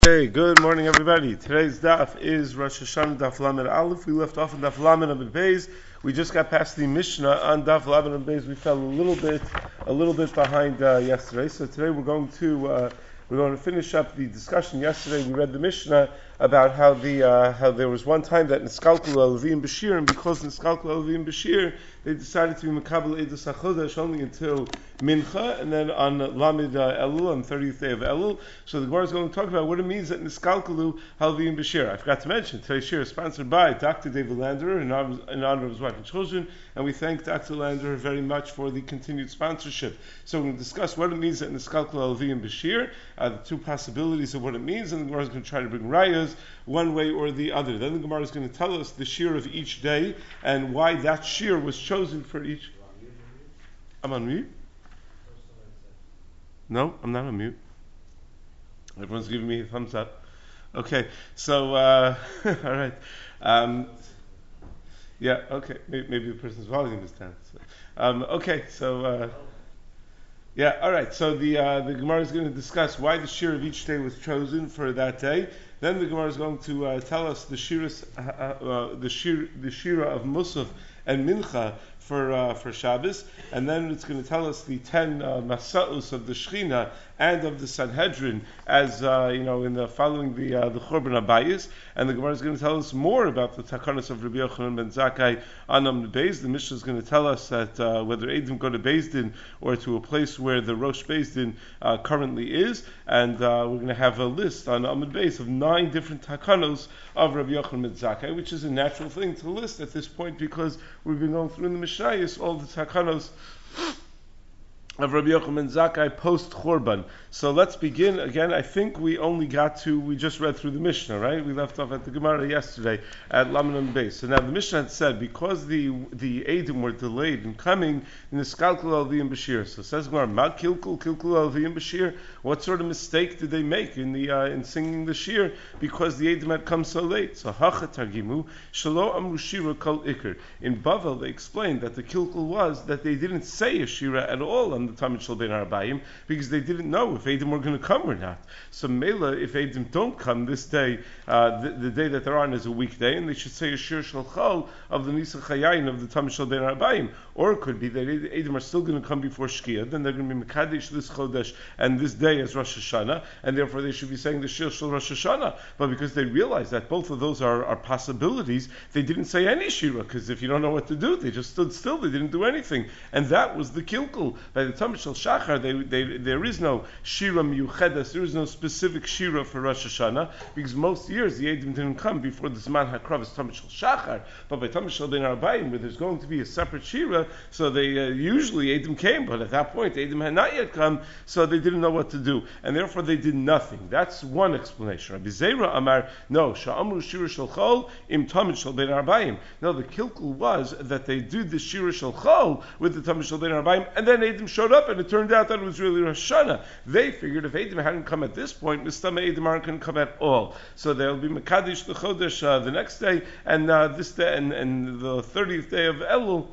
Hey, good morning, everybody. Today's daf is Rosh Hashanah Daf Lamed Aleph. We left off in Daf Lamed Amud Beis. We just got past the Mishnah on Daf Lamed Amud Beis. We fell a little bit behind yesterday. So today we're going to finish up the discussion. Yesterday we read the Mishnah about how there was one time that Niskalkul Levim Bashir, and because Niskalkul Levim Bashir, they decided to be Makabel Eidos HaChodesh only until Mincha, and then on Lamed Elul, on the 30th day of Elul. So the Gemara is going to talk about what it means that Niskalkulu Halvim Bashir. I forgot to mention, today's shir is sponsored by Dr. David Landerer in honor of his wife and children, and we thank Dr. Landerer very much for the continued sponsorship. So we're going to discuss what it means that Niskalkulu Halvim Bashir, the two possibilities of what it means, and the Gemara is going to try to bring rayas one way or the other. Then the Gemara is going to tell us the shir of each day and why that shir was chosen for each. I'm on mute? No, I'm not on mute. Everyone's giving me a thumbs up. Okay, so, all right. Yeah, okay, maybe the person's volume is down. Okay, so, yeah, all right. So the Gemara is going to discuss why the shir of each day was chosen for that day. Then the Gemara is going to tell us the shira of Musaf and Mincha for Shabbos, and then it's going to tell us the 10 Masa'us of the Shechina and of the Sanhedrin, as in the following the Churban Abayis, and the Gemara is going to tell us more about the Takanos of Rabbi Yochanan ben Zakkai on Amud Beis. The Mishnah is going to tell us that whether Eidim go to Beis Din or to a place where the Rosh Beis Din currently is, and we're going to have a list on Amud Beis of 9 different Takanos of Rabbi Yochanan ben Zakkai, which is a natural thing to list at this point because we've been going through in the Mishnayos all the Takanos of Rabbi Yochanan ben Zakkai post Churban. So let's begin again. I think we just read through the Mishnah, right? We left off at the Gemara yesterday at Lamed Amud Beis. So now the Mishnah had said because the Eidim were delayed in coming in the Skalkul Alviyim Bashir. So says Gemara, Ma Kilkul Alviyim Bashir. What sort of mistake did they make in singing the shir because the Eidim had come so late? So Hacha Targimu Shalo Amru Shira Kol Iker. In Bavel they explained that the Kilkul was that they didn't say a shira at all on the Tamid Shel Ben Arbayim because they didn't know if Eidim were going to come or not. So Mela, if Eidim don't come this day, the day that they're on is a weekday, and they should say a shir shel chol of the Nisa Chayayin of the Tamid Shel Ben Arbayim. Or it could be that Eidim are still going to come before Shkia, then they're going to be Mekadesh this Chodesh and this day as Rosh Hashanah, and therefore they should be saying the shir shel Rosh Hashanah. But because they realized that both of those are possibilities, they didn't say any shira, because if you don't know what to do, they just stood still, they didn't do anything. And that was the kilkul. By the Tamid Shel Shachar, there is no shira miyuchedes, there is no specific shira for Rosh Hashanah, because most years the Eidim didn't come before the Zman HaKrav is Tamid Shel Shachar, but by Tamid Shel Ben Arbayim, where there's going to be a separate shira, so they usually Eidim came, but at that point Eidim had not yet come, so they didn't know what to do, and therefore they did nothing. That's one explanation. Rabbi Zera Amar, no, Sha'amru Shira Shel Chol im Tamid Shel Ben Arbayim. No, the kilkul was that they did the Shira Shel Chol with the Tamid Shel Ben Arbayim, and then Eidim showed up, and it turned out that it was really Rosh Hashanah. They figured if Eidim hadn't come at this point, Mistama Eidim aren't going to come at all. So they'll be Mekadesh the Chodesh the next day, and this day, and the 30th day of Elul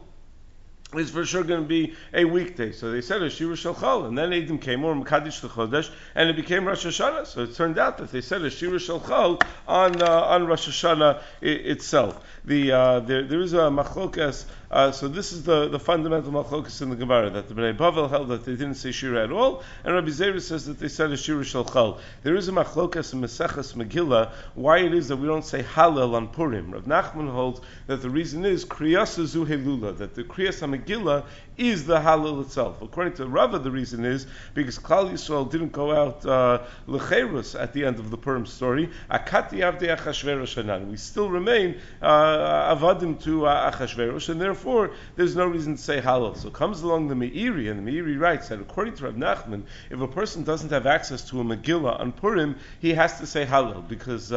is for sure going to be a weekday. So they said a shira shel chol, and then Eidim came or Mekadesh the Chodesh, and it became Rosh Hashanah. So it turned out that they said a shira shel chol on Rosh Hashanah itself. There is a machlokas. So this is the fundamental machlokas in the Gemara, that the Bnei Bavel held that they didn't say shira at all, and Rabbi Zera says that they said a shira shel chol. There is a machlokas in Maseches Megillah why it is that we don't say Hallel on Purim. Rav Nachman holds that the reason is Kriyas Zu Helula, that the Kriyas HaMegillah is the Hallel itself. According to Rava, the reason is because Klal Yisrael didn't go out lecherus at the end of the Purim story. Akati avdei Achashverosh hanan. We still remain avadim to Achashverosh, and therefore there's no reason to say Hallel. So comes along the Meiri, and the Meiri writes that according to Rav Nachman, if a person doesn't have access to a Megillah on Purim, he has to say Hallel, because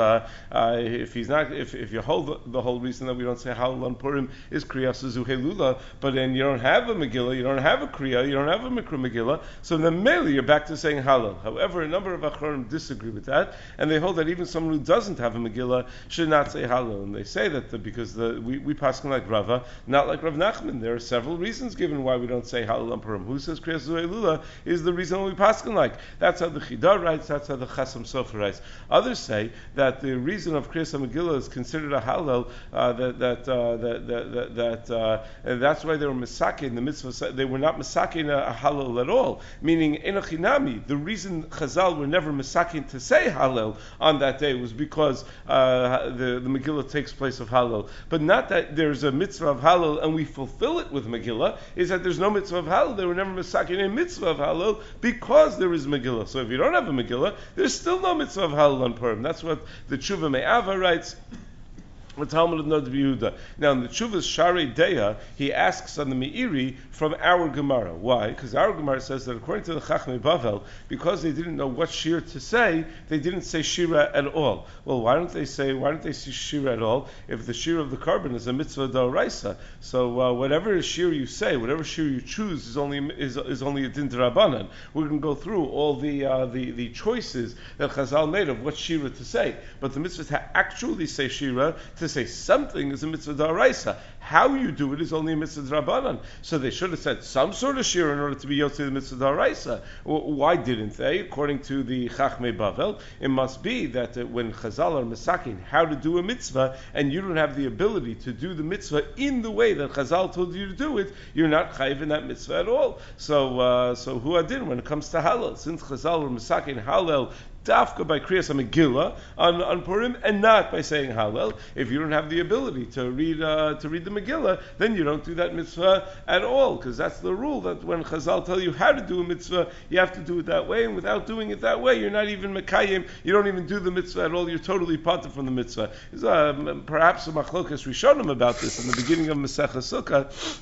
if you hold the whole reason that we don't say Hallel on Purim is Kriyas Zu Helula, but when you don't have a Megillah, you don't have a Kriya, you don't have a Mikra Megillah, so then mainly you're back to saying Hallel. However, a number of Achronim disagree with that, and they hold that even someone who doesn't have a Megillah should not say Hallel. And they say that because we pass like Rava, not like Rav Nachman. There are several reasons given why we don't say Hallel on Purim. Who says Kriyas Zu'elula is the reason we pass like? That's how the Chida writes, that's how the Chasam Sofer writes. Others say that the reason of Kriyas Megillah is considered a Hallel, and that's why they were Mesakin, the mitzvah, they were not Mesakin a Hallel at all. Meaning, Enochinami, the reason Chazal were never Mesakin to say Hallel on that day was because the Megillah takes place of Hallel. But not that there's a mitzvah of Hallel and we fulfill it with Megillah, is that there's no mitzvah of Hallel. They were never Mesakin a mitzvah of Hallel because there is Megillah. So if you don't have a Megillah, there's still no mitzvah of Hallel on Purim. That's what the Tshuva Me'ava writes. The Talmud of Nod Yehuda. Now, in the Tshuvas Sharei Deya, he asks on the Meiri from our Gemara. Why? Because our Gemara says that according to the Chachmei Bavel, because they didn't know what shir to say, they didn't say shira at all. Well, why don't they say shira at all if the shir of the carbon is a mitzvah d'oraisa? So whatever shir you say, whatever shir you choose is only a din d'Rabbanan. We're going to go through all the choices that Chazal made of what shira to say. But the mitzvah to actually say shira, to say something is a mitzvah d'oraisa. How you do it is only a mitzvah d'Rabbanan. So they should have said some sort of shir in order to be yotzei the mitzvah d'oraisa. Why didn't they? According to the Chachmei Bavel, it must be that when Chazal are mesakin how to do a mitzvah, and you don't have the ability to do the mitzvah in the way that Chazal told you to do it, you're not chayiv in that mitzvah at all. So who adin when it comes to Hallel? Since Chazal are mesakin Hallel dafka by Kriyas HaMegillah on Purim, and not by saying Hallel. If you don't have the ability to read the Megillah, then you don't do that mitzvah at all, because that's the rule, that when Chazal tell you how to do a mitzvah, you have to do it that way, and without doing it that way, you're not even Mekayim, you don't even do the mitzvah at all, you're totally parted from the mitzvah. There's perhaps a machlokas rishonim about this in the beginning of Masechah Sukkah.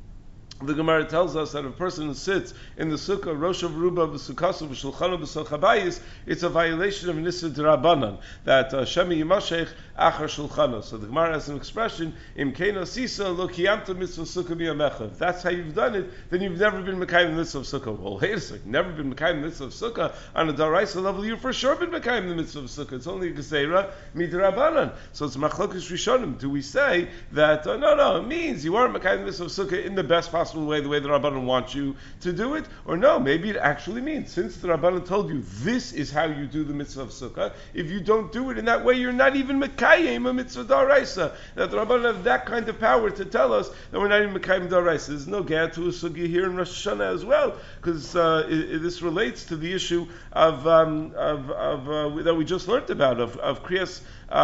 The Gemara tells us that if a person sits in the sukkah, Rosh of Ruba, V'Sukkasu, V'Shulchanu, V'Sochabayis, it's a violation of Nisa D'Rabbanan, that Shemi Yimashech Achar Shulchanu. So the Gemara has an expression, Im Kena Sisa Lo Kiyamta Mitzvah Sukkah Miyamecha. If that's how you've done it, then you've never been Mekayim the Mitzvah of Sukkah. Well, wait a second, never been Mekayim the Mitzvah of Sukkah on a Daraisa level, you've for sure been Mekayim the Mitzvah of Sukkah. It's only a Gezeira Midrabbanan. So it's Machlokas Rishonim. Do we say that, no, it means you aren't Mekayim the Mitzvah of Sukkah in the best possible way, the way the Rabbanan wants you to do it? Or no, maybe it actually means, since the Rabbanan told you this is how you do the mitzvah of Sukkah, if you don't do it in that way, you're not even Mekayim a mitzvah d'oraisa. That the Rabbanan have that kind of power to tell us that we're not even Mekayim d'oraisa. There's no gad to a sugya here in Rosh Hashanah as well, because this relates to the issue of that we just learned about, of Kriyas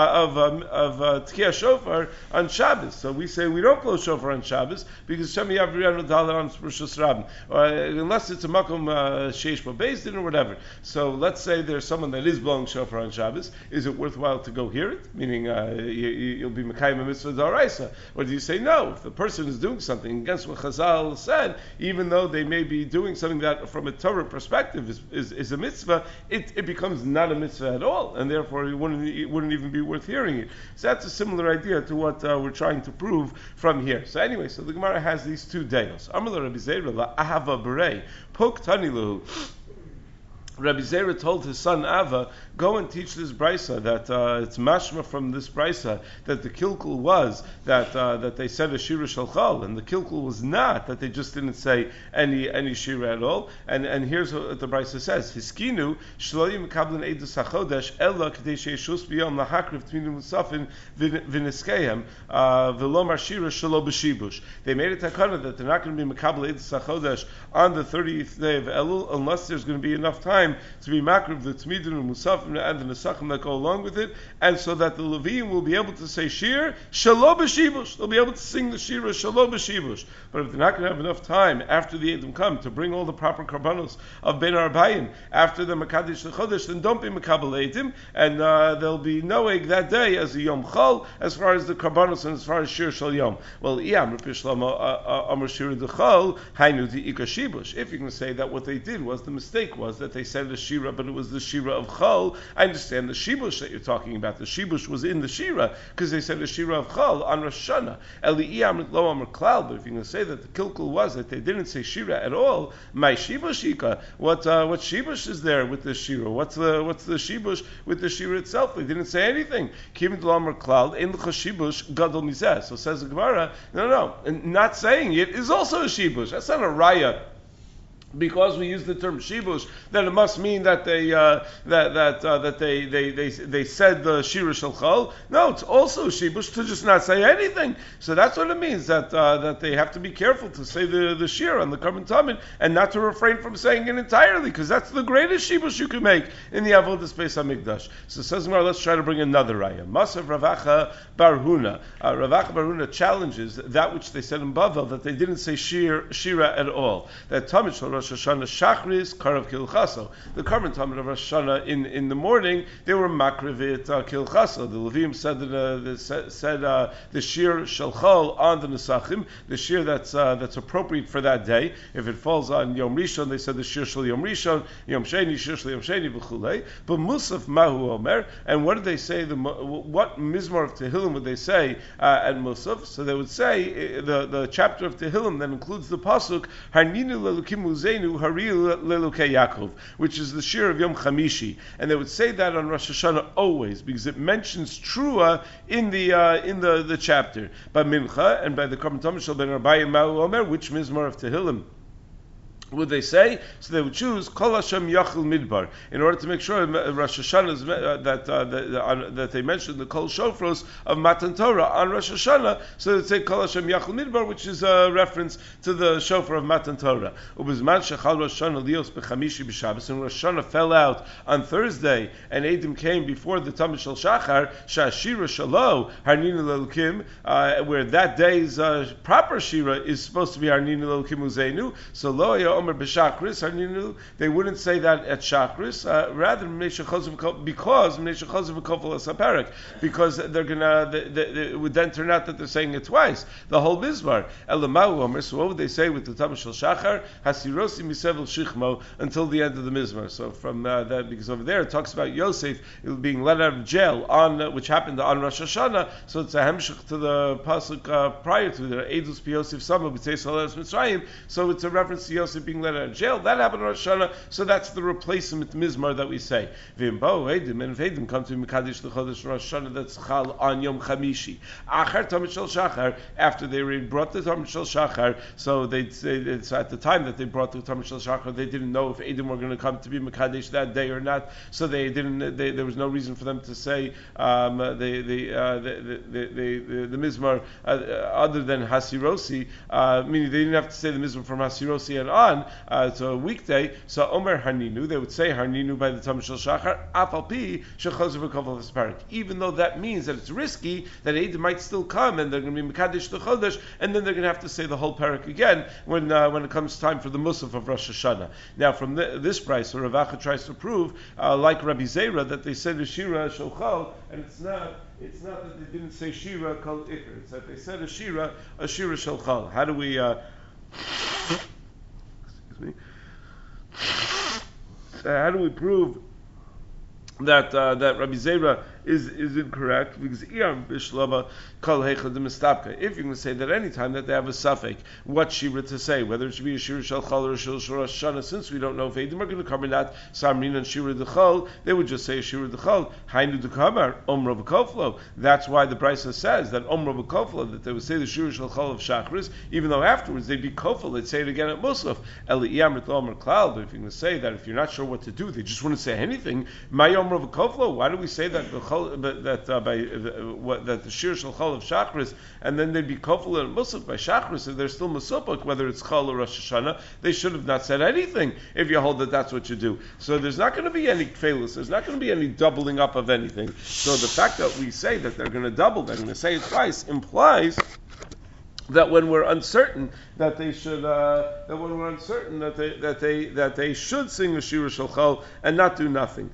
Tkiyah Shofar on Shabbos. So we say we don't blow Shofar on Shabbos because Shemi Yavriyanu Dalar on Rosh Hashanah, unless it's a Makom Sheish Beis Din or whatever. So let's say there's someone that is blowing Shofar on Shabbos. Is it worthwhile to go hear it? Meaning you'll be Mekayim a mitzvah d'oraisa. Or do you say no? If the person is doing something against what Chazal said, even though they may be doing something that from a Torah perspective is a mitzvah, it becomes not a mitzvah at all, and therefore it wouldn't even be worth hearing it. So that's a similar idea to what we're trying to prove from here. So anyway, so the Gemara has these two dayos. Amar Rabbi Zera la ahava berei pok tanilu. Rabbi Zera told his son Ava, go and teach this brisa, that it's mashma from this brisa that the kilkul was that they said a shira shalchal, and the kilkul was not that they just didn't say any shira at all. And here's what the brisa says: Hiskinu shloim kablan edus hachodesh ella k'dei sheishus b'yom lahakriv tminu musafin v'niskehem v'lomar shira shalo b'shibush. They made a takana that they're not going to be mekabel edus hachodesh on the 30th day of Elul unless there's going to be enough time to be makriv the tmidin and musafin and the nesachim that go along with it, and so that the Leviim will be able to say shir shalo b'shibush. They'll be able to sing the shira shalo b'shibush. But if they're not going to have enough time after the Eidim come to bring all the proper karbanos of Ben Arbayim after the Makadish Chodesh, then don't be Makabel Eidim, and there'll be no egg that day as a Yom Chol as far as the karbanos and as far as shir shal Yom. Well, Iyam Amar Shir D'Chol Hainu Di Ika Shibush. If you can say that what they did was the mistake was that they said the shira, but it was the shira of chol. I understand the shibush that you're talking about. The shibush was in the shira because they said the shira of chol on Rosh Hashanah. But if you're going to say that the kilkul was that they didn't say shira at all, my shibushika, what shibush is there with the shira? What's the shibush with the shira itself? They didn't say anything. So says the Gemara, no, and not saying it is also a shibush. That's not a raya. Because we use the term shibush, then it must mean that they said the shira shel chol. No, it's also shibush to just not say anything. So that's what it means that they have to be careful to say the shira on the Karban Tamid and not to refrain from saying it entirely, because that's the greatest shibush you can make in the avodas Beis Hamikdash. So says Gemara, let's try to bring another raya. Masav Ravacha bar Huna. Ravacha bar Huna challenges that which they said in Bavel, that they didn't say shira at all. That Tamid shel Rosh Hashanah Shachris Karav Kilchaso. The Karban Tamid of Rosh Hashanah in the morning they were makrivit Kilchaso. The Levim said the shir shel chol on the Nesachim, the shir that's appropriate for that day. If it falls on Yom Rishon, they said the shir shel Yom Rishon, Yom Sheni shir shel Yom Sheni v'chulei. But Musaf Mahu Omer, and what did they say? What Mizmor of Tehillim would they say at Musaf? So they would say the chapter of Tehillim that includes the pasuk Harninu lelukim uzeinu Lelukei Yaakov, which is the shir of Yom Chamishi, and they would say that on Rosh Hashanah always because it mentions Trua in the chapter. By Mincha and by the Karban Tamid Shel Ben Arbayim Ma'u Omer, which Mizmor of Tehillim would they say? So they would choose Kol Hashem Yachil Midbar in order to make sure Rosh Hashanah that they mentioned the Kol Shofros of Matan Torah on Rosh Hashanah. So they'd say Kol Hashem Yachil Midbar, which is a reference to the Shofar of Matan Torah. Ubizman Shechal Rosh Hashanah Lios B'Chamishi B'Shabbos, and Rosh Hashanah fell out on Thursday, and Eidim came before the Tamid Shel Shachar Shashira Shalo Harninu Lelukim, where that day's proper shira is supposed to be Harninu Lelukim Uzeinu. So Lo they wouldn't say that at Shachris, rather because they're gonna. It would then turn out that they're saying it twice. The whole Mizmar. So what would they say with the Tamid Shel Shachar? Hasirosi misevel shichmo until the end of the Mizmar. So from that, because over there it talks about Yosef being let out of jail on which happened on Rosh Hashanah. So it's a hemshich to the pasuk prior to the Edus Yosef Sama b'Tzeis Haleres Mitzrayim. So it's a reference to Yosef being let out of jail. That happened on Rosh Hashanah, so that's the replacement Mizmar that we say. V'imbo Eidim, and if Eidim come to Mekadesh the Chodesh Rosh Hashanah, that's Chal on Yom Chamishi. Achar Tamid Shel Shachar, after they brought the Tamid Shel Shachar, so they'd say it's at the time that they brought the Tamid Shel Shachar, they didn't know if Eidim were going to come to be Mekadesh that day or not, so they didn't. There was no reason for them to say the Mizmar other than Hasirosi, meaning they didn't have to say the Mizmar from Hasirosi and on. It's a weekday, so Omer Harninu, they would say Harninu by the Tamid Shel Shachar, Afalpi Shechazer v'Kovel V'Sparik. Even though that means that it's risky, that Eidim might still come and they're going to be Mekadesh the Chodesh, and then they're going to have to say the whole parak again when it comes time for the Musaf of Rosh Hashanah. Now, from this price, so Ravacha tries to prove, like Rabbi Zera, that they said the Shira Shel Chol, and it's not that they didn't say Shira Kol Iker. It's that they said a Shira Shel Chol. How do we? How do we prove that Rabbi Zera is incorrect? Because if you're going to say that any time that they have a suffix, what shira to say, whether it should be a shira shel chol or a shira shel Rosh Hashanah, since we don't know if Eidim are going to come or not, Samrin and shira d'chol, they would just say a shira d'chol, hainu d'kamar, omra v'koflo. That's why the Brisa says that omra v'koflo, that they would say the shira shel chol of Shachris, even though afterwards they'd be kofel, they'd say it again at Musaf. Eliyam omer klal, but if you're going to say that if you're not sure what to do, they just wouldn't say anything. My omra v'koflo. Why do we say that that the shir shel chol of Shachris, and then they'd be kofel and musaf by Shachris, and they're still musafak whether it's chol or Rosh Hashanah? They should have not said anything if you hold that that's what you do. So there's not going to be any kfelus. There's not going to be any doubling up of anything. So the fact that we say that they're going to double, they're going to say it twice, implies that when we're uncertain that they should, that they should sing the shir shel chol and not do nothing.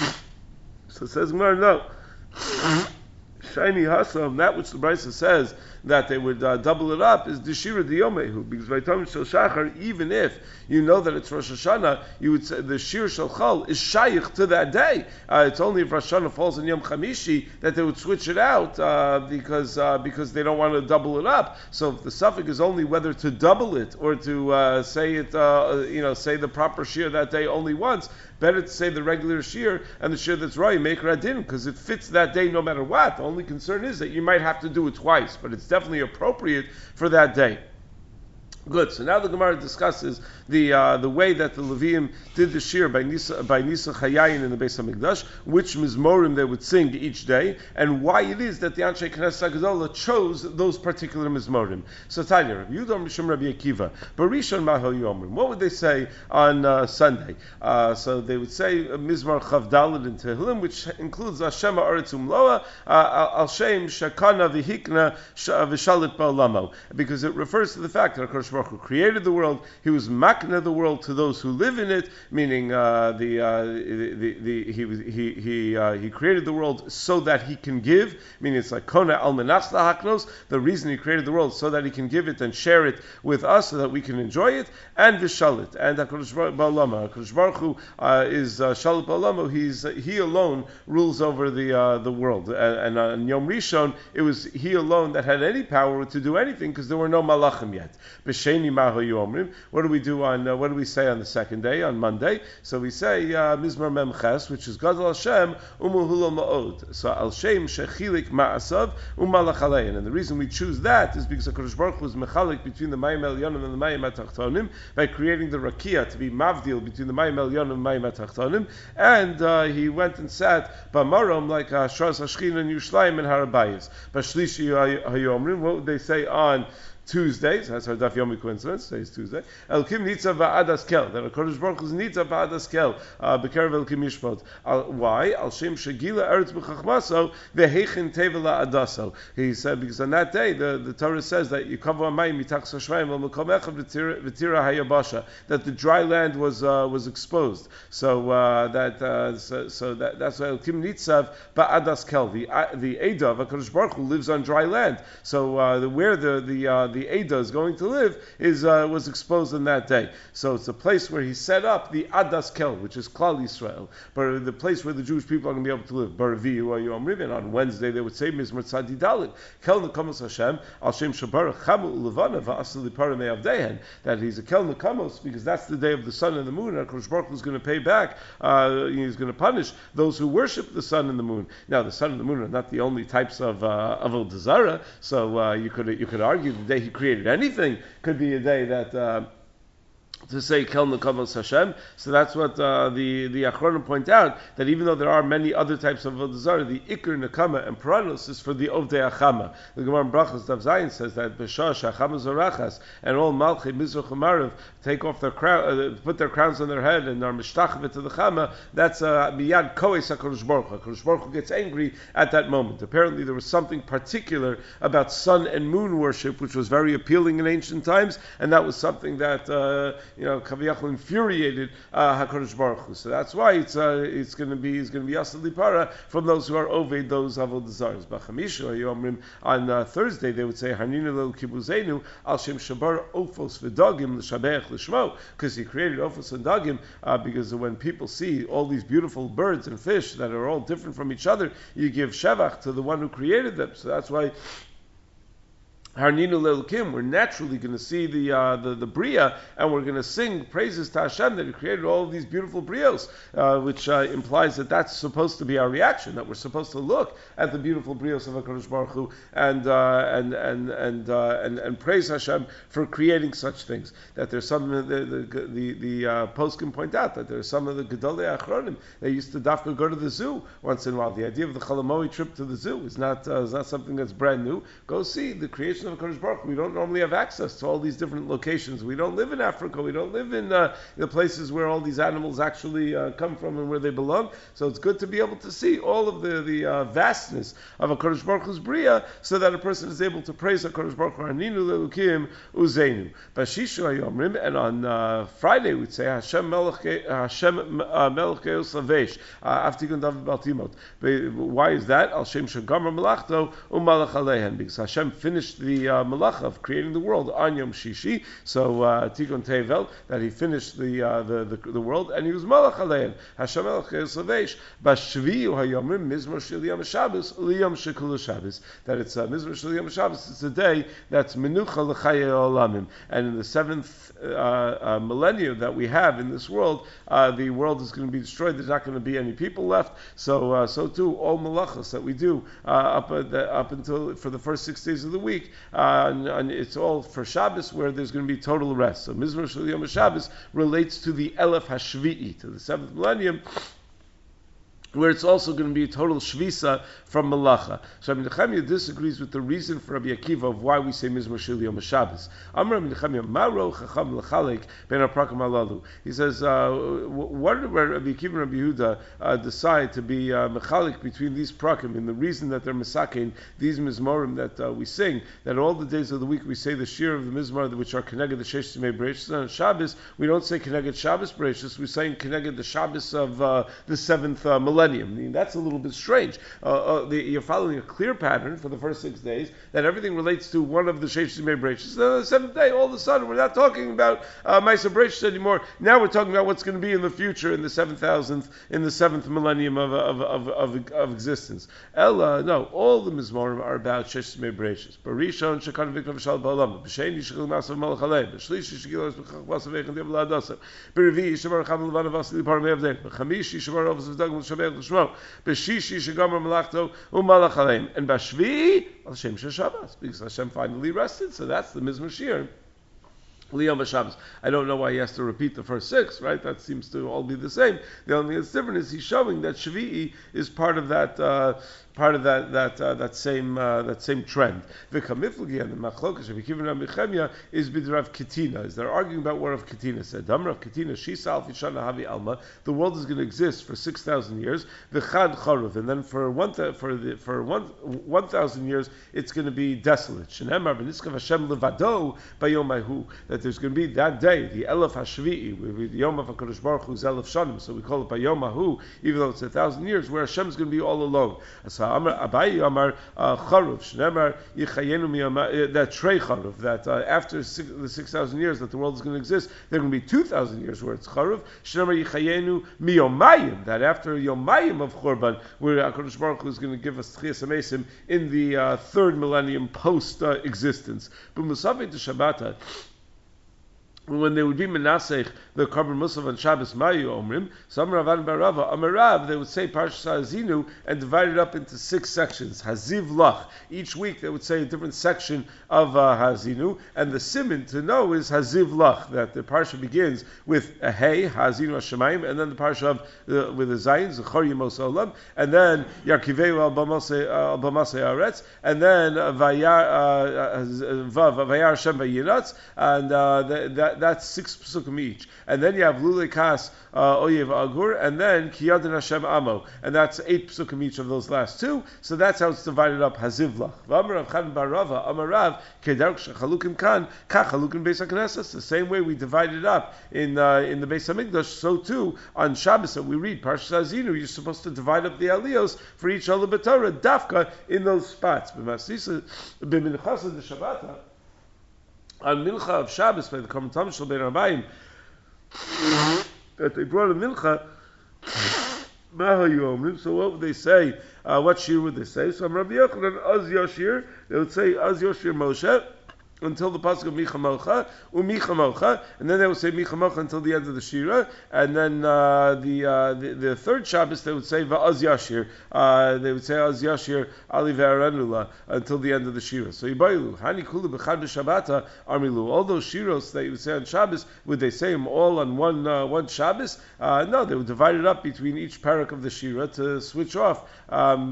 So it says, no. Shiny Hassam, that which the Brisa says that they would double it up is Deshira Diyomehu, because by Tom Shel Shachar, even if you know that it's Rosh Hashanah, you would say the Shir Shel Chol is shaykh to that day. It's only if Rosh Hashanah falls on Yom Chamishi that they would switch it out because they don't want to double it up. So if the suffix is only whether to double it or to say it, say the proper Shir that day only once, better to say the regular Shir and the Shir that's right, make Radin, because it fits that day no matter what. The only concern is that you might have to do it twice, but it's definitely appropriate for that day. Good. So now the Gemara discusses the way that the Levium did the shir by Nisa Chayayin in the Beis Hamikdash, which mizmorim they would sing each day, and why it is that the Anshe Knesset Gedola chose those particular mizmorim. So Tanya, Rabbi Yudam Mishum Rabbi Akiva, Barishon Mahal Yomrim. What would they say on Sunday? So they would say Mizmar Chavdalad in Tehillim, which includes Shema Aretz Umloa, Al Shem Shakana V'Hikna V'Shalit Ba'olamo, because it refers to the fact that HaKadosh Baruch Hu created the world. He was makna the world to those who live in it, meaning he created the world so that he can give, meaning it's like kona al menas lahaknos. The reason he created the world so that he can give it and share it with us, so that we can enjoy it, and v'shalit, and HaKadosh Baruch Hu is shalit ba'olamo. He alone rules over the world, and on Yom Rishon it was he alone that had any power to do anything because there were no malachim yet. What do we do on? What do we say on the second day, on Monday? So we say Mizmar Memches, which is Gadol Hashem Umuhulal Ma'od. So Al Shem Shechilik Ma'asav Umalach Alein. And the reason we choose that is because HaKadosh Baruch Hu was mechalik between the Mayim Elyonim and the Mayim Atachtonim by creating the Rakia to be mavdil between the Mayim Elyonim and the Mayim Atachtonim, and he went and sat Bamarom like Shras Hashchin and Yerushalayim and Harabayis. Bashlishi Hayomrim. What would they say on Tuesdays? That's our Daf Yomi coincidence. Today's Tuesday. Elkim Nitzav Va'adas Kel. That HaKadosh Baruch Hu is Nitzav Va'adas Kel. B'kerev Elkim Yishpot. Why? Al Shem Shegila Eretz B'chachmaso V'heichin Tevela Adaso. He said because on that day the Torah says that Yikavu Amayim Mitach Sashmayim Al Mekom Echav V'tira Hayabasha, that the dry land was exposed. So that's why Elkim Nitzav Va'adas Kel. The Eidah of HaKadosh Baruch Hu lives on dry land. So where the Eidah is going to live was exposed on that day. So it's a place where he set up the Adas Kel, which is Klal Yisrael, but the place where the Jewish people are going to be able to live. Baravi Yom Rivin. On Wednesday they would say Mizmar Tzadi Dalit Kel Nekamos Hashem Al Shem Shabar Chamu Ulevana Va'asli Paramei Avdehen, that he's a Kel Nekamos because that's the day of the sun and the moon. And HaKadosh Baruch Hu is going to pay back. He's going to punish those who worship the sun and the moon. Now the sun and the moon are not the only types of Avodah Zarah. So you could argue the day he created anything could be a day that to say Kel Nekamos Hashem. So that's what the Achronim point out, that even though there are many other types of Avodah Zarah, the Iker Nekama and Paranos is for the Ovdei Achama. The Gemara in Brachos Daf Zayin says that B'shah Shachama Zorachas and all Malchei Mizrach Umarav take off their crown, put their crowns on their head and are mishtachvet to the Chama. That's Miyad Koes HaKadosh Baruch Hu. HaKadosh Baruch Hu gets angry at that moment. Apparently there was something particular about sun and moon worship which was very appealing in ancient times, and that was something that Kaviyachal infuriated HaKadosh Baruch Hu. So that's why it's going to be Yasad Lipara from those who are Oved, those Avodah Zarah. B'chamisha Yomrim, on Thursday they would say Haninu Lel Kibuzenu Al Shem Shabar Ofos V'Dagim L'Shabeach L'Shmo, because he created Ofos and Dagim because when people see all these beautiful birds and fish that are all different from each other, you give Shevach to the one who created them. So that's why Harninu Lelukim, we're naturally going to see the Bria, and we're going to sing praises to Hashem that He created all of these beautiful Brios, which implies that that's supposed to be our reaction, that we're supposed to look at the beautiful Brios of HaKadosh Baruch Hu and praise Hashem for creating such things. That there's some the post can point out that there's some of the Gedolei Achronim they used to dafka go to the zoo once in a while. The idea of the Chalamoy trip to the zoo is not something that's brand new. Go see the creation creation of HaKadosh Baruch Hu. We don't normally have access to all these different locations. We don't live in Africa. We don't live in the places where all these animals actually come from and where they belong. So it's good to be able to see all of the vastness of HaKadosh Baruch Hu's Bria, so that a person is able to praise HaKadosh Baruch Hu, Haninu le'elukim uzeinu. Bashishu hayomrim, and on Friday we'd say Hashem Melech Keos Lavesh, Aftikun David Baltimot. Why is that? Al Shem Shagamar Malachto Umalach Alehen, because Hashem finished the malacha of creating the world on Yom Shishi. So Tikun Tevel, that he finished the world, and he was Malach Alehen. Hashem Melech Keos Lavesh. Bashviu hayomrim Mizmor Shel Yom Shabbos Liyom Shekul Shabbos. That it's Mizmor Shel Yom Shabbos. It's a day that's Menucha L'Chayei Olamim. And in the seventh millennium that we have in this world, the world is going to be destroyed. There's not going to be any people left. So too, all malachas that we do up until for the first 6 days of the week, and it's all for Shabbos, where there's going to be total rest. So Mizmor Shel Yom Shabbos relates to the Elef Hashvi'i, to the seventh millennium, where it's also going to be a total shvisa from Malacha. So Rabbi Nechemia disagrees with the reason for Rabbi Akiva of why we say Mizmor Shel Yom Shabbos. Amar Rabbi Nechemia, Maro Chacham L'Chalek Ben HaPrakim Halalu. He says, what did Rabbi Akiva and Rabbi Yehuda decide to be mechalik between these prakim, and the reason that they're mesakein these mizmorim that we sing, that all the days of the week we say the shir of the mizmor, which are connected the Sheish Tzimei Bereishis, and on Shabbos we don't say connected Shabbos Bereishis, we say connected the Shabbos of the seventh millennium. I mean, that's a little bit strange. You're following a clear pattern for the first 6 days that everything relates to one of the Sheish Tzimei Bereishis. The seventh day, all of a sudden, we're not talking about Ma'aser Bereishis anymore. Now we're talking about what's going to be in the future, in the 7th millennium of existence. Ella, no, all the mizmorim are about Sheish Tzimei Bereishis. Barishon shekan v'ikna v'shal ba'olam. B'sheni shechil masav malach alei. B'shlishi shechil masav masav v'echad yav la'adasa. B'revi'i shavar cham l'van avasi l'par me'avden. B'chamishi shavar avas v'dagim l'shabech l'shmo. B'shishi shegamar malachto u'malach aleim. And b'shvi'i al Shem Shabbos, because Hashem finally rested. So that's the Mizmor Shir. Liyom Shabbos. I don't know why he has to repeat the first 6, right? That seems to all be the same. The only thing that's different is he's showing that Shvi'i is part of that that same trend. The Kamiflagi and the Machlokas Rabbi Akiva and Rabbi Nechemia is B'Rav Ketina. Is they're arguing about what Rav Ketina said. Dam Rav Ketina Shisa Alfi Shana Havi Alma. The world is going to exist for 6,000 years. The Chad Charuv, and then for 1,000 years it's going to be desolate. Shenemar V'Niskav Hashem Levado Bayomahu. That there's going to be that day, the Elef Hashvi'i, the Yom of HaKadosh Baruch Hu's Elef Shanim. So we call it Bayomahu, even though it's 1,000 years, where Hashem is going to be all alone. So Abayi Amar Charuv, Shnemar Yichayenu Miyama, that Trei Charuv, that after the 6,000 years that the world is going to exist, there are going to be 2,000 years where it's Charuv. Shnemar Yichayenu Miyomayim, that after Yomayim of Churban, where HaKadosh Baruch Hu is going to give us Tchias HaMesim in the third millennium post-existence. But Musafei to Shabbat, when they would be menasech the Korban Musaf on Shabbos Mayu Omrim, some Ravan Barava Amarav, they would say Parshas Hazinu and divide it up into 6 sections. Haziv Lach. Each week they would say a different section of Hazinu, and the siman to know is Haziv Lach, that the parsha begins with a Hey Hazinu Hashemayim, and then the parsha of with the Zayin Zechor Yemos Olam, and then Yarkiveu Al Bamasei Aretz, and then Vayar Hashem Vayinatz, and that's 6 psukim each. And then you have Lulei Kas Oyev Agur, and then Kiyadin Hashem Amo, and that's 8 psukim each of those last 2. So that's how it's divided up. Hazivlach. V'amar Rav Barava Amarav Kedark Shachalukim Kan Kachalukim Beis HaKnesses. The same way we divided it up in the Beis HaMikdash, so too on Shabbos that we read Parshas Hazinu, you're supposed to divide up the aliyos for each Olah B'Torah Dafka in those spots. B'Masisa B'Minchas the Shabbata. On Mincha of Shabbos by the Komentam Shel Ben Abayim, that they brought a Mincha. So what would they say? What shir would they say? So Rabbi Yochanan Az Yoshir, they would say Az Yoshir Moshe. until the pasuk of Michamocha, Umichamocha, and then they would say Michamocha until the end of the Shira, and then the third Shabbos they would say Va'az Yashir. They would say Az Yashir Ali Ve'aranula until the end of the Shira. So Yibaylu, Hani Kulu B'chad B'Shabbata Armilu. All those Shiros that you would say on Shabbos, would they say them all on one Shabbos? No, they would divide it up between each parak of the Shira to switch off and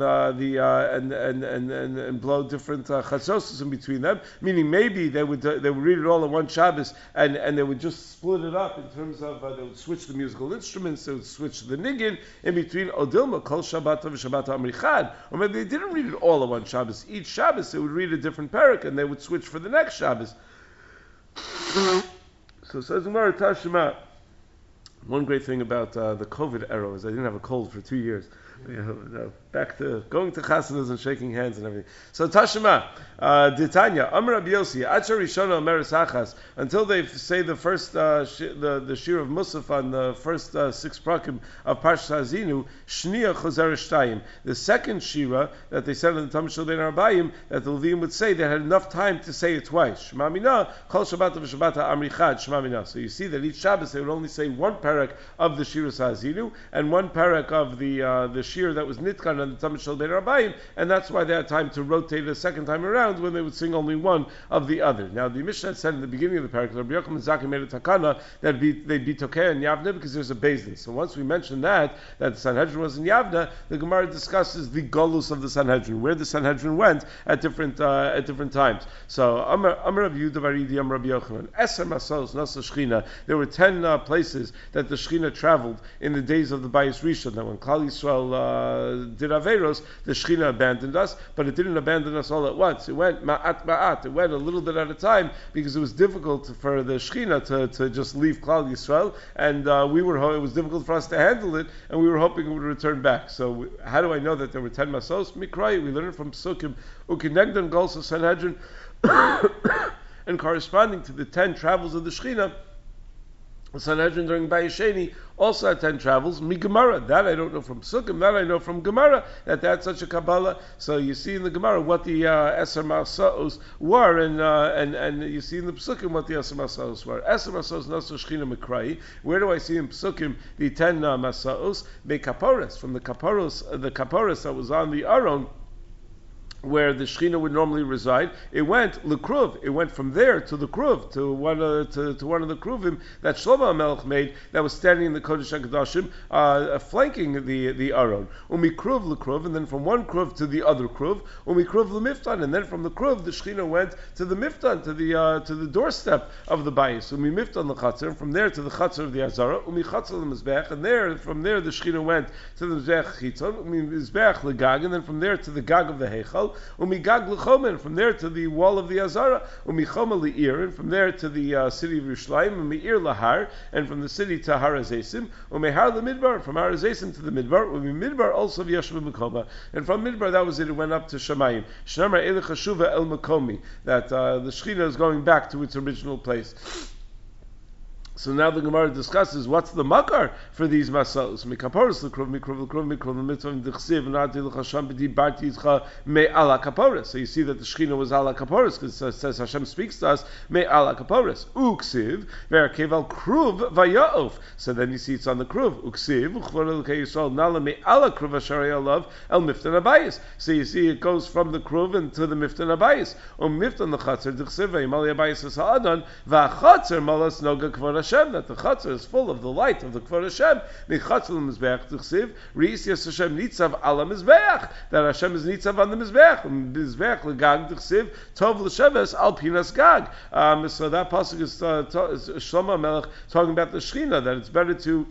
blow different chatzos in between them. Meaning maybe they would read it all on one Shabbos and they would just split it up in terms of they would switch the musical instruments, they would switch the niggin in between Odilma Kol Shabbat v'Shabbat Amrichad, or maybe they didn't read it all on one Shabbos. Each Shabbos they would read a different parak and they would switch for the next Shabbos. So says Gemara Tashima. One great thing about the COVID era is I didn't have a cold for 2 years. Back to going to chasanas and shaking hands and everything. So Tashima, Ditanya, Amr Rabbi Yossi, Achar Rishona Omeres Achas, until they say the first the shir of Musaf on the first 6 prakim of Parshas Hazinu, Shnia Chozer Shtayim. The second shira that they said in the Talmud Shel Ben Arbayim that the Levim would say, they had enough time to say it twice. Shema Mina, Kol Shabbat v'Shabbat Amrichad, Shema Mina. So you see that each Shabbos they would only say one parak of the Shiras Hazinu and one parak of the shir that was Nitkan on the Talmud Shel Ben Arbayim, and that's why they had time to rotate a second time around when they would sing only one of the other. Now the Mishnah said in the beginning of the parak, Rabbi Yochanan Zaki made a takana that they'd be Tokeh and Yavna because there's a Bezdin. So once we mentioned that the Sanhedrin was in Yavna, the Gemara discusses the Golus of the Sanhedrin, where the Sanhedrin went at different times. So Amar Rabbi Yehuda Varidi, Amar Rabbi Yochanan, Eser Masos Nasa Shechina. There were 10 places that the Shechina traveled in the days of the Bayis Rishon. That when Klal Yisrael did Averos, the Shechina abandoned us, but it didn't abandon us all at once. It went ma'at. It went a little bit at a time because it was difficult for the Shechina to just leave Klal Yisrael, and it was difficult for us to handle it, and we were hoping it would return back. So how do I know that there were 10 Masos? Mikrai, we learned from Psukim, Ukinegdan Gols of Sanhedrin, and corresponding to the 10 travels of the Shechina, the Sanhedrin during Bayis Sheni also had 10 travels. Mi Gemara, that I don't know from Sukkim, that I know from Gemara, that they had such a Kabbalah. So you see in the Gemara what the Eser Masaos were, and you see in the Psukim what the Eser Masaos were. Eser Masaos Naso Shechina Mikrai. Where do I see in Psukim the 10 Masaos? Be Kaporos, from the Kaporos that was on the Aron, where the Shechina would normally reside. It went Lekruv. It went from there to the Kruv, to one of the Kruvim that Shlomo HaMelech made that was standing in the Kodesh HaKadoshim, flanking the Aron. Umikruv Lekruv, and then from one Kruv to the other Kruv, Umikruv LeMiftan, and then from the Kruv the Shechina went to the Miftan, to the doorstep of the Bayis. Umimiftan LeChatzer, and from there to the Chatzer of the Azara. Umichatzer LeMizbech, and from there the Shechina went to the Mizbech Chitzon. Umimizbech LeGag, and then from there to the Gag of the Heichal. Umigag l'chomen, from there to the wall of the Azara. Umichoma li'ir, and from there to the city of Yerushalayim. Umi'ir lahar, and from the city to Har Hazesim. Umehar l'midbar, from Har Hazesim to the Midbar. Umimidbar also v'yashuv Mekoma, and from Midbar that was it. It went up to Shemayim. Shnamar elech hashuva el Mekomi, that the Shechina is going back to its original place. So now the Gemara discusses what's the makar for these masalos. Mikaporos l'kruv, mikruv l'mitzvah d'chsiv nati l'chasham b'di barti yitcha me ala kaporos. So you see that the Shechina was ala kaporos because it says Hashem speaks to us me ala kaporos. Uksiv v'erkev al kruv vayaof. So then you see it's on the kruv. Uksiv uchvor l'kei Yisrael nala me ala kruv asharei alav el miftan abayis. So you see it goes from the kruv into the miftan abayis. Miftan l'chatzer d'chsiv v'yimali abayis es ha'adon v'achatzer malas noga kvar Hashem, that the Chatzar is full of the light of the Kvar Hashem. Mechatzer l'mizbeach t'chsiv, reis yes Hashem nitzav ala mizbeach, that Hashem is nitzav on the mizbeach. Mizbeach l'gag t'chsiv, tov l'sheves al pinas gag. So that pasuk is Shlomo HaMelech talking about the Shechina, that it's better to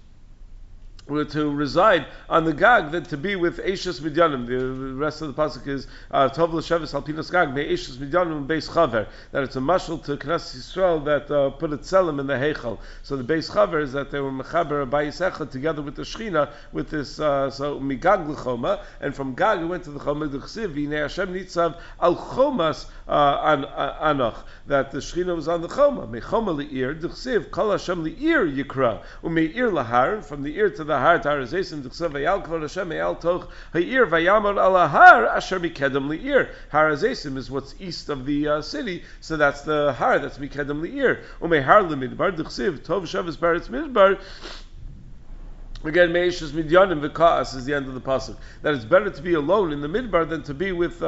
reside on the Gag than to be with Eishes Midyanim. The rest of the pasuk is Tov l'sheves al pinas Gag me Eishes Midyanim beis chaver, that it's a mashal to Knesset Yisrael that put a tzelem in the heichal. So the beis chaver is that they were mechaber bayis echad together with the Shechina with this so migag l'choma, and from Gag it went to the choma d'chsiv v'nei Hashem nitzav al chomas anach, that the Shechina was on the choma mechoma li'ir d'chsiv kol Hashem li'ir yikra u'me'ir lahar, from the ear to the v'har ta'arazeisim d'chsav v'yal kvod Hashem v'yal toch ha'ir v'yamor al har asher mikedem li'ir. Harazeisim is what's east of the city, so that's the har that's mikedem li'ir. Umei har lemidbar d'chsiv tov shavas baretz midbar. Again, Meishas Midyanim v'Ka'as is the end of the pasuk. That it's better to be alone in the midbar than to be with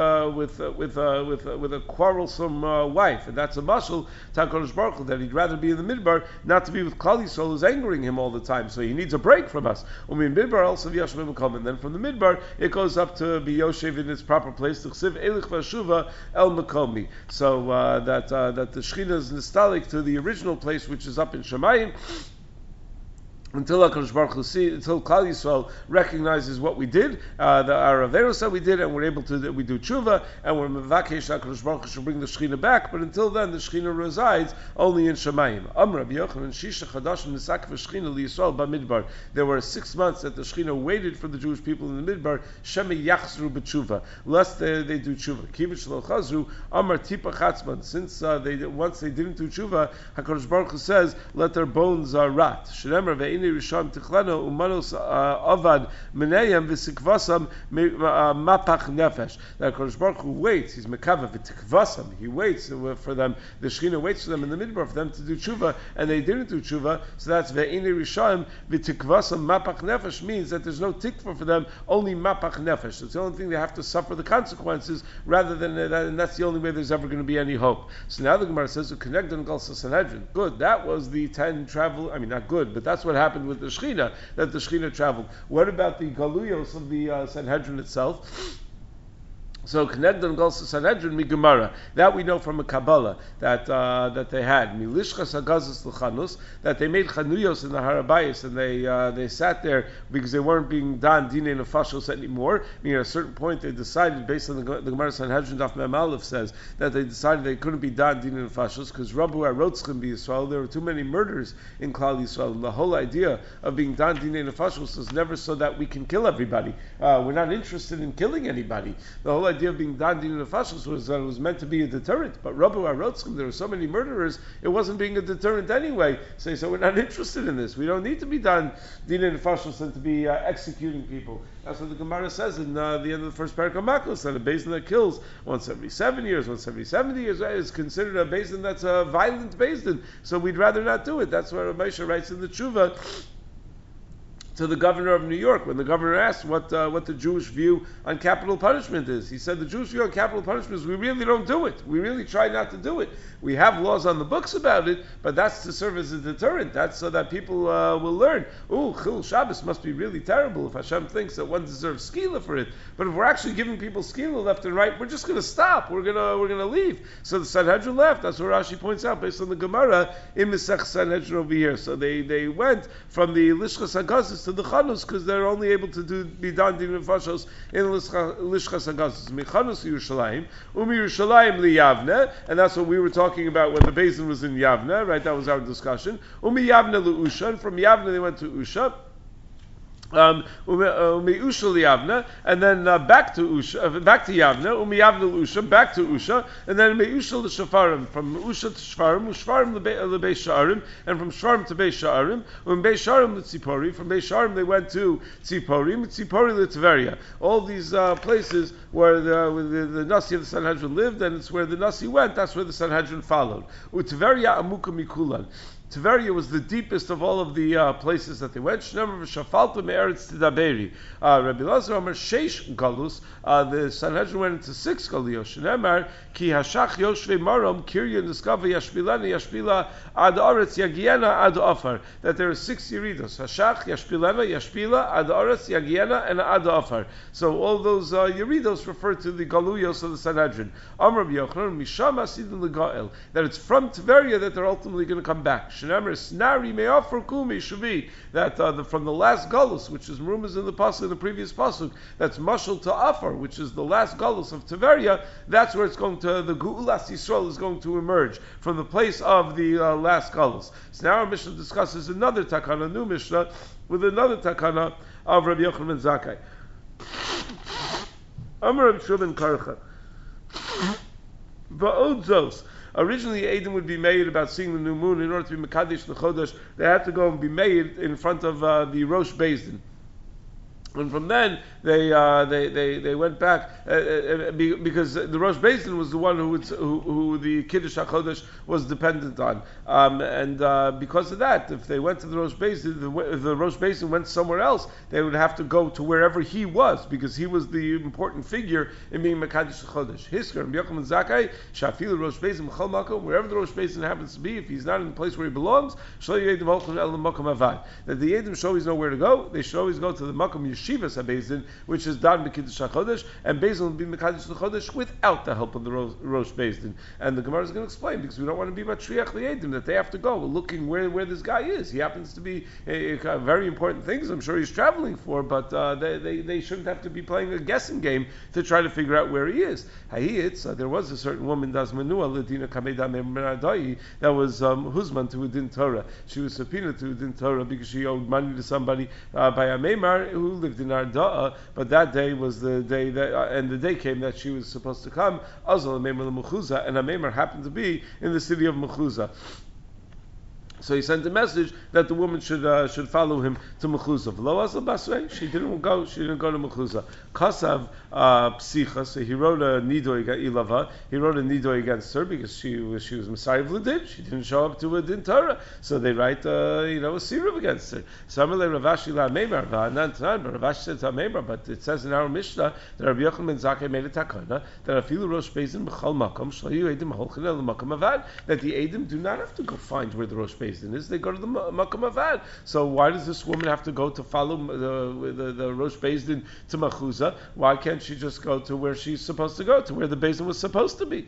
a quarrelsome wife, and that's a mashal Hakadosh Baruch Hu, that he'd rather be in the midbar, not to be with Klal Yisrael who's angering him all the time. So he needs a break from us. Midbar also v'yashvim v'kom, and then from the midbar it goes up to be Yoshev in its proper place. T'chsiv elich v'ashuva el makomi. So that the Shechina is nostalgic to the original place, which is up in Shemayim. Until HaKadosh Baruch Hu until Klal Yisrael recognizes what we did, our Averos that we did, and we're able to, we do tshuva, and we're mevakesh HaKadosh Baruch Hu should bring the Shechina back, but until then, the Shechina resides only in Shemayim. Amr Rabbi Yochanan, Shisha Chadashim Nisak v'Shechina liYisrael b'Midbar. There were 6 months that the Shechina waited for the Jewish people in the Midbar, Shema Yachzru b'tshuva, lest they do tshuva. Kivit Shelo Chazru, Amr Tipa Chatzman, since once they didn't do tshuva, HaKadosh Baruch Hu says, let their bones rot. Shemar Rishon Tichlano Umanos Avad Menayim V'Sikvasam Mapach Nefesh. That Kodesh Baruch Hu waits. He's Mekava V'Tikvasam. He waits for them. The Shechina waits for them in the midbar for them to do tshuva, and they didn't do tshuva. So that's Ve'ini Rishon V'Tikvasam Mapach Nefesh means that there's no tikva for them, only Mapach Nefesh. It's the only thing they have to suffer the consequences, rather than that, and that's the only way there's ever going to be any hope. So now the Gemara says, "Connect on Galsa Sanhedrin." Good. That was the 10 travel. I mean, not good, but that's what happened with the Shechina, that the Shechina traveled. What about the Galuyos of the Sanhedrin itself? So Knegdan Golsa Sanhedrin mi Gemara. That we know from a Kabbalah that they had Milishchas Hagazos L'Chanus, that they made Chanuyos in the Harabayas, and they sat there because they weren't being done Dinei Nefashos anymore. I mean, at a certain point they decided, based on the Gemara Sanhedrin Daf Mem Aleph says that they decided they couldn't be done Dinei Nefashos because Rabbu Arotzchim B'Yisrael, there were too many murders in Klal Yisrael, and the whole idea of being done Dinei Nefashos was never so that we can kill everybody. We're not interested in killing anybody. The whole idea of being done Dinei Nefashos was that it was meant to be a deterrent. But Rabbu Arotzchim, there were so many murderers, it wasn't being a deterrent anyway. So we're not interested in this. We don't need to be done Dinei Nefashos and to be executing people. That's what the Gemara says in the end of the first parak of Makos, that a basin that kills once every 7 years, once every 70 years, is considered a basin that's a violent basin. So we'd rather not do it. That's what Moshe writes in the Tshuva to the governor of New York, when the governor asked what the Jewish view on capital punishment is. He said the Jewish view on capital punishment is we really don't do it. We really try not to do it. We have laws on the books about it, but that's to serve as a deterrent. That's so that people will learn, Chil Shabbos must be really terrible if Hashem thinks that one deserves skila for it. But if we're actually giving people skila left and right, we're just going to stop. We're going to leave. So the Sanhedrin left. That's what Rashi points out based on the Gemara in Mesech Sanhedrin over here. So they went from the Lishchas Hagazos to the Chanus because they're only able to be done Dinei Nefashos in Lishchas Hagazos. Mechanus Yerushalayim, Yerushalayim liyavne, and that's what we were talking about when the basin was in Yavne, right? That was our discussion. Yavne leUsha, and from Yavne they went to Usha. Usha Yavna, and then back to Usha, back to Yavna, Yavna Usha, back to Usha, and then Usha Shafarim, from Usha to Shfarim, Shfarim Beis Sha'arim, and from Shfarim to Beis Sha'arim, Beis Sha'arim to Tzipori, from Beis Sha'arim they went to Tzipori to Tveria. All these places where the Nasi of the Sanhedrin lived, and it's where the Nasi went, that's where the Sanhedrin followed. Tveria Amuka Mikulan. Tveria was the deepest of all of the places that they went. Shneimar v'shafalta me'eretz tidaberi. Rabbi Lazar Omer sheish galus. The Sanhedrin went into 6 galuyos. Shneimar ki hashach yoshvei marom kirya niskava yashpilana yashpila ad aretz yagiena ad ofar. That there are 6 yeridos. Hashach yashpilana yashpila ad aretz yagiena and ad ofar. So all those yeridos refer to the galuyos of the Sanhedrin. Amar Rabbi Yochanan misham asidin legael. That it's from Tveria that they're ultimately going to come back. Snari may offer kumi should be that from the last galus, which is rumors in the previous pasuk, that's mashal to Afar, which is the last galus of Tveria. That's where it's going to, the Geulas Yisrael is going to emerge from the place of the last galus. So now our Mishnah discusses another takana, new Mishnah with another takana of Rabbi Yochanan ben Zakkai. Amar Rabbi Shua ben Karcha. Va'od zos. Originally, Eidim would be made about seeing the new moon. In order to be Mekadesh the Chodesh, they had to go and be made in front of the Rosh Beis Din. And from then they went back because the Rosh Beis Din was the one who the Kiddush HaChodesh was dependent on, and because of that, if they went to the Rosh Beis Din, if the Rosh Beis Din went somewhere else, they would have to go to wherever he was because he was the important figure in being Mekadesh HaChodesh. Hisker and Yochanan Zakkai Shafil Rosh Beis Din Mechol Makom, wherever the Rosh Beis Din happens to be, if he's not in the place where he belongs, Shlo Yedim Holchem El Makom Avad. That the Yedim should always know where to go. They should always go to the Makom Yeshivas HaBeis Din, which is done B'Kiddush HaChodesh, and Beis Din will be Mekadesh HaChodesh without the help of the Rosh Beis Din. And the Gemara is going to explain, because we don't want to be Matriach L'Yedim, that they have to go looking where this guy is. He happens to be very important things I'm sure he's traveling for, but they shouldn't have to be playing a guessing game to try to figure out where he is. There was a certain woman, Das Manua, Ladina Kameda Me'adai, that was Huzman to Udin Torah. She was subpoenaed to Udin Torah because she owed money to somebody by a Meimar who lived in Arda'a, but that day was the day that, and the day came that she was supposed to come, Azal Meimar L'Mechuza, and a Meimar happened to be in the city of Mechuza. So he sent a message that the woman should follow him to Mechuza. V'lo azal basrei, she didn't go to Mechuza. Kasav psicha, so he wrote a nidoy ilava. He wrote a nidoy against her because she was Messiah V'ledin. She didn't show up to a din Torah, so they write a siruv against her. Samalei Ravashi la Meimar va'anan tanan, but Ravashi said to Meimar, but it says in our Mishnah that Rabbi Yochanan ben Zakkai made a takana that afilu Rosh Beis Din b'chol makom shlo edim holchin el makom avad, that the edim do not have to go find where the Rosh Beis Din is, they go to the Makom Avad. So why does this woman have to go to follow the Rosh Beis Din to Mechuza? Why can't she just go to where she's supposed to go, to where the Beis Din was supposed to be?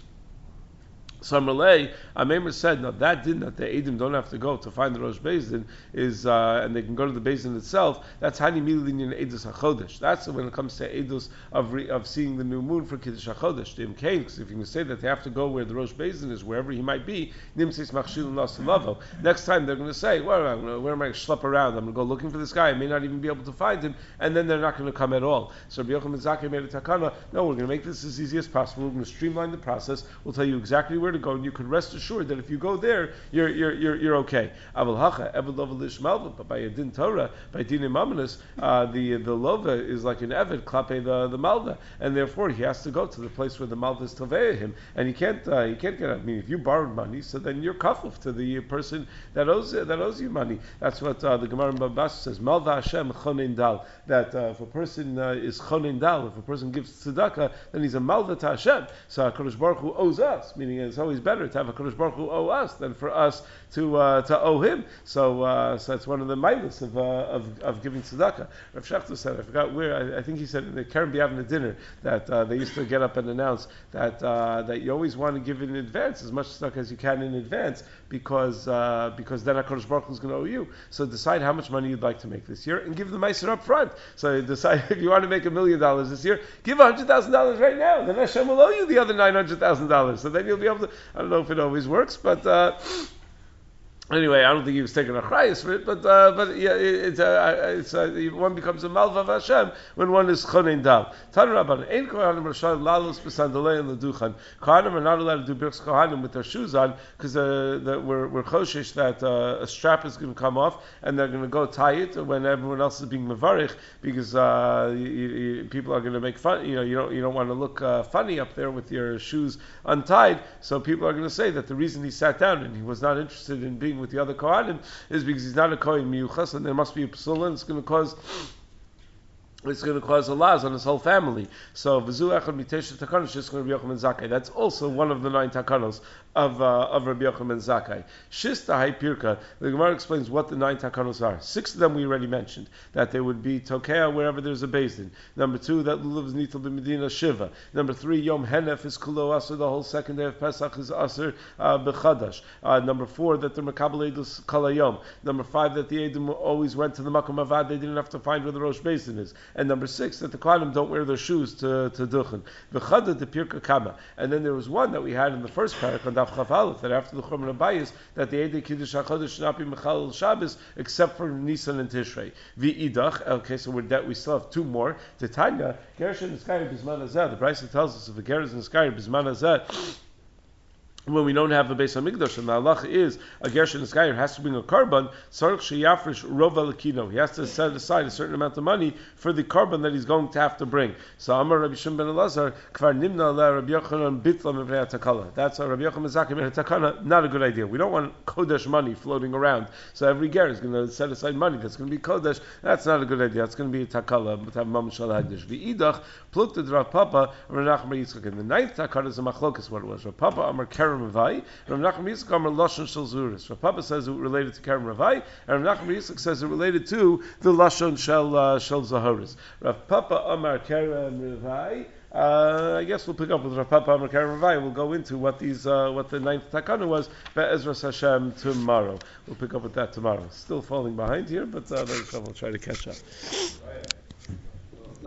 So Malay, Amemar said, no, that din that the Eidim don't have to go to find the Rosh Beis Din is, and they can go to the Beis Din itself. That's Hani Milin in Eidos HaChodesh. That's when it comes to Eidos of seeing the new moon for Kiddush HaChodesh. Because if you can say that they have to go where the Rosh Beis Din is, wherever he might be, Nimseis Machshil Nasalavo. Next time they're going to say, well, where am I going to schlep around? I'm going to go looking for this guy. I may not even be able to find him, and then they're not going to come at all. So Rabbi Yochanan ben Zakkai made a takana. No, we're going to make this as easy as possible. We're going to streamline the process. We'll tell you exactly where to go, and you can rest assured that if you go there, you're okay. But by a din Torah, by din imaminus, the lova is like an eved klape the malva, and therefore he has to go to the place where the malva is tovei him, and he can't get out. I mean, if you borrowed money, so then you're kafuf to the person that owes you money. That's what the Gemara in Babas says. Malva Hashem chonin dal. That if a person is chonin dal, if a person gives tzedakah, then he's a malva to Hashem. So HaKadosh Baruch Hu owes us, meaning it's always better to have HaKadosh Baruch Hu owe us than for us to owe him. So that's one of the milas of giving tzedakah. Rav Shachtar said, I forgot where, I think he said in the Karen B'Yavneh dinner that they used to get up and announce that you always want to give in advance, as much tzedakah as you can in advance, because then HaKadosh Baruch Hu is going to owe you. So decide how much money you'd like to make this year and give the meiser up front. So decide if you want to make $1 million this year, give $100,000 right now. Then Hashem will owe you the other $900,000. So then you'll be able to, I don't know if it always works, but anyway, I don't think he was taking a chrayas for it, but yeah, one becomes a malva of Hashem when one is chonein dal. Tan Rabban, ein kohanim rashal lalos b'sandalei and leduchan. Kohanim are not allowed to do birchs kohanim with their shoes on because we're choshish that a strap is going to come off and they're going to go tie it when everyone else is being mevarich because people are going to make fun. You don't want to look funny up there with your shoes untied. So people are going to say that the reason he sat down and he was not interested in being with the other Kohanim is because he's not a Kohen Miyuchas, and there must be a Psula, and it's going to cause a loss on his whole family. So v'zu echad miteshet takanos is going to be Yochanan ben Zakkai. That's also one of the 9 takanos of Rabbi Yochanan ben Zakkai. Shista hay pirka. The Gemara explains what the 9 takanos are. 6 of them we already mentioned, that they would be tokea wherever there's a Beis Din. Number 2, that lulav is nitel b'medina shiva. Number 3, yom henef is kulo aser. The whole second day of Pesach is aser b'chadash. Number 4, that the mekabel edus kalayom. Number 5, that the edim always went to the makom avad. They didn't have to find where the Rosh Beis Din is. And number 6, that the Kohanim don't wear their shoes to duchen. V'chada the pirka kama. And then there was one that we had in the first parak on Daf Chaf Aleph, that after the Churban Abayis, that the Eidei Kiddush HaChodesh should not be Mechal Shabbos except for Nisan and Tishrei. V'idach. Okay, so we still have 2 more. Titania Gershon Niskayir Bizman Hazeh. The Brisa tells us if a Gershon Niskayir Bizman Hazeh, when we don't have a Beis Hamikdash, and the halacha is a Gershon Esgayer has to bring a carbon, Sarach Sheyafresh Rov Alakino. He has to set aside a certain amount of money for the carbon that he's going to have to bring. So Amar Rabbi Shimon ben Elazar, Kvar Nimna La Rabbi Yochanan Bitla Mevnei Takala. That's a Rabbi Yochanan Zakim in Takana, not a good idea. We don't want Kodesh money floating around. So every ger is going to set aside money that's going to be Kodesh. That's not a good idea. It's going to be a Takala, but have Mam Shal Hagdish. V'idach, Plukta Rav Papa, Rav Nachman Yitzchak. In the ninth Takana is a machlokas what it was. Rav Papa Amar Kerem Mavai, Rav Nachman Yitzchak Amar Lashon Shel Zuris. Rav Papa says it related to Kerem Ravai, and Rav Nachman Yitzchak says it related to the Lashon Shel Zaharis. Rav Papa Amar Kerem Ravai. I guess we'll pick up with Rav Papa Amar Kerem Ravai. We'll go into what the ninth takana was. Be'ezras Hashem tomorrow. We'll pick up with that tomorrow. Still falling behind here, but we'll try to catch up.